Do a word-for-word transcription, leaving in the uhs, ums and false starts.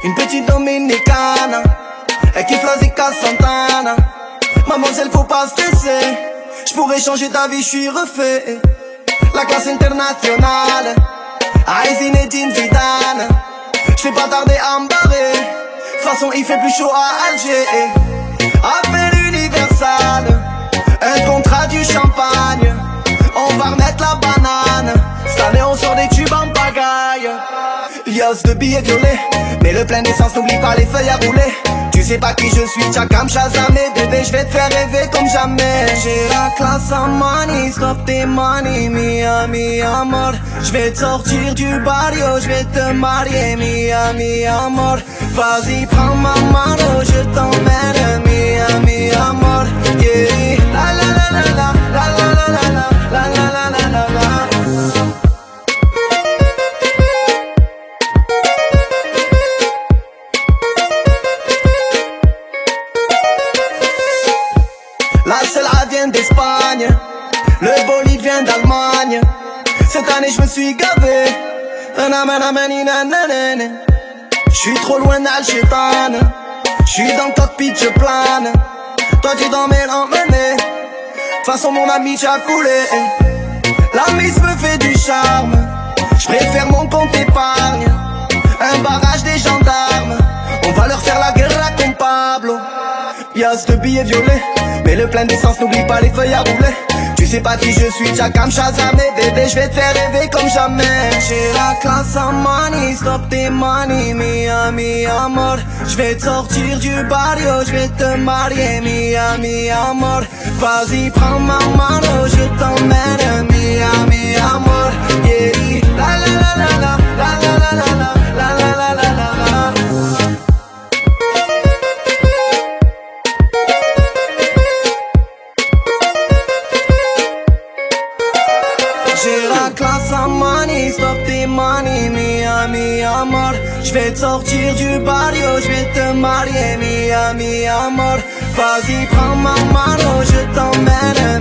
Une petite dominicana, elle kiffe la Zika Santana. Mademoiselle, faut pas stresser, j'pourrais changer ta vie, j'suis refait. La classe internationale, Aïe Zinedine Zidane. J'fais pas tarder à me barrer, de toute façon il fait plus chaud à Alger. Appel universal, un contrat du champagne. On va remettre la banane, cette année on sort des tubes en pagaille. Lios de billets violets, mais le plein d'essence, n'oublie pas les feuilles à rouler. Tu sais pas qui je suis, Tchakam Shazamé. Bébé, je vais te faire rêver comme jamais. J'ai la classe en money, stop tes money, mia, mi amor. Je vais te sortir du barrio, je vais te marier, mia, mi amor. Vas-y, prends ma mano, je t'emmène, mia, mi amor. Yeah, la la la la la, la la la la la, la la la la la la. La Cella vient d'Espagne, le bolide vient d'Allemagne. Cette année je me suis gavé. J'suis trop loin d'Al-Chétane, j'suis dans le cockpit, je plane. Toi tu dans mes emmener. De façon mon ami t'as coulé. La mise me fait du charme, j'préfère mon compte épargne. Un barrage des gendarmes, on va leur faire la guerre comme Pablo. Y'a ce billet violet, mais le plein d'essence, n'oublie pas les feuilles à rouler. Tu sais pas qui je suis, Tchakam Shazamé. Bébé, je vais te faire rêver comme jamais. J'ai la classe en money, stop tes money, mia, mi amor. Je vais te sortir du barrio, je vais te marier, mia, mi amor. Vas-y, prends ma mano, je t'emmène, mia, mi amor. Yeah, la la la la la, la la la la la, la la la la la. J'ai la classe en money, stop tes money, mia, mi amor. Je vais te sortir du barrio, je vais te marier, mia, mi amor. Vas-y, prends ma mano, je t'emmène.